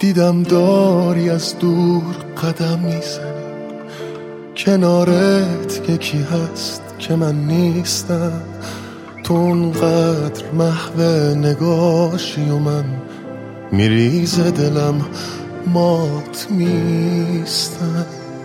دیدم داری از دور قدم میزنی، کنارت یکی هست که من نیستم. تو اونقدر محو نگاشی و من میریز دلم مات میستم.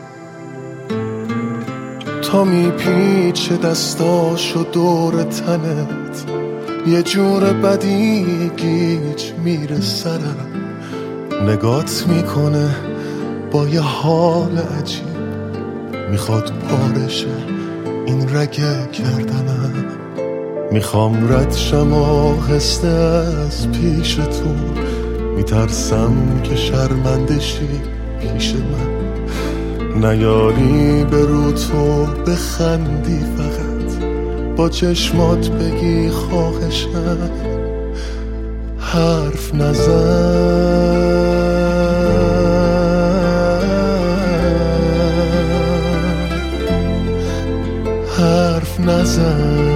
تا میپیچه دستاشو دور تنت، یه جور بدی گیج میره سرم. نگات میکنه با یه حال عجیب، میخواد پارشه این رگه کردنم. میخوام رد شم آهسته از پیشتون، میترسم که شرمندشی پیش من. نیاری به رو تو بخندی، فقط با چشمات بگی خواهشم حرف نزن. حرف نزن.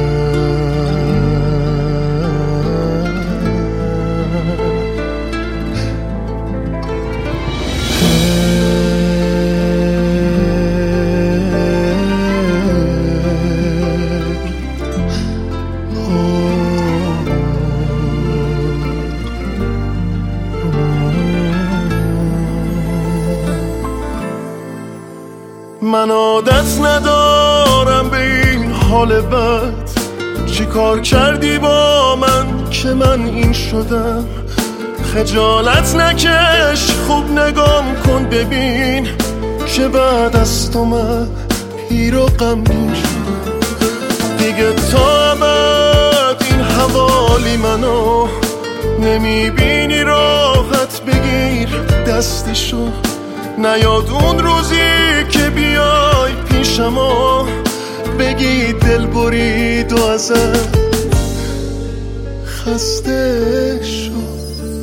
من عادت ندارم به این حال بد، چی کار کردی با من که من این شدم؟ خجالت نکش، خوب نگام کن ببین که بعد از تو من پیر و غمگین شدم. دیگه تا ابد این حوالی منو نمیبینی، راحت بگیر دستشو. نیاد اون روزی که بیای پیشم و بگی دل برید و ازت خسته شد.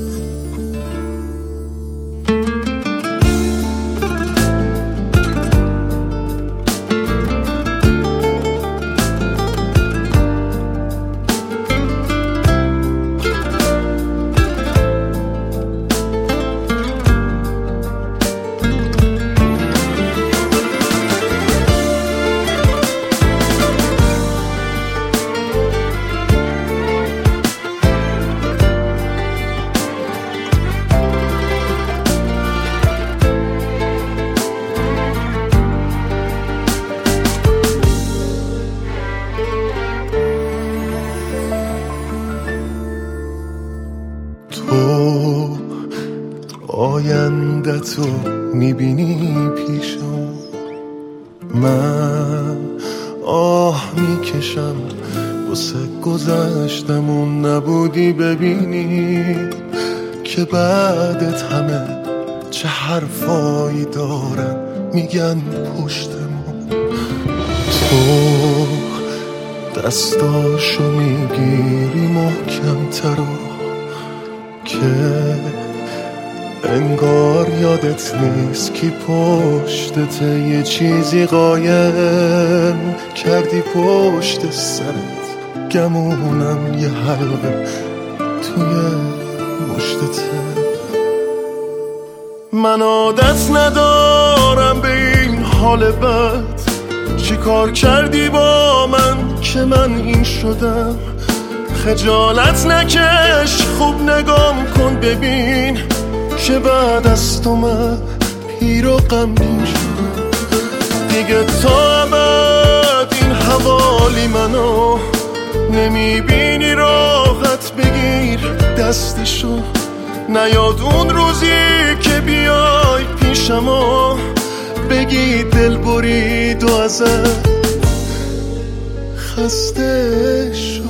آینده‌تو میبینی پیشم، من آه میکشم واسه گذشتمون. نبودی ببینی که بعدت همه چه حرفایی دارن میگن پشتمون. تو دستاشو میگیری محکم‌تر که انگار یادت نیست کی پشتته. یه چیزی قایم کردی پشت سرت، گمونم یه حلقه توی مشتته. من عادت ندارم به این حال بد، چی کار کردی با من که من این شدم؟ خجالت نکش، خوب نگام کن ببین که بعد از تو من پیر و غمگین شدم. دیگه تا ابد این حوالی منو نمیبینی، راحت بگیر دستشو. نیاد اون روزی که بیای پیشم و بگی دل برید و ازت خسته شد.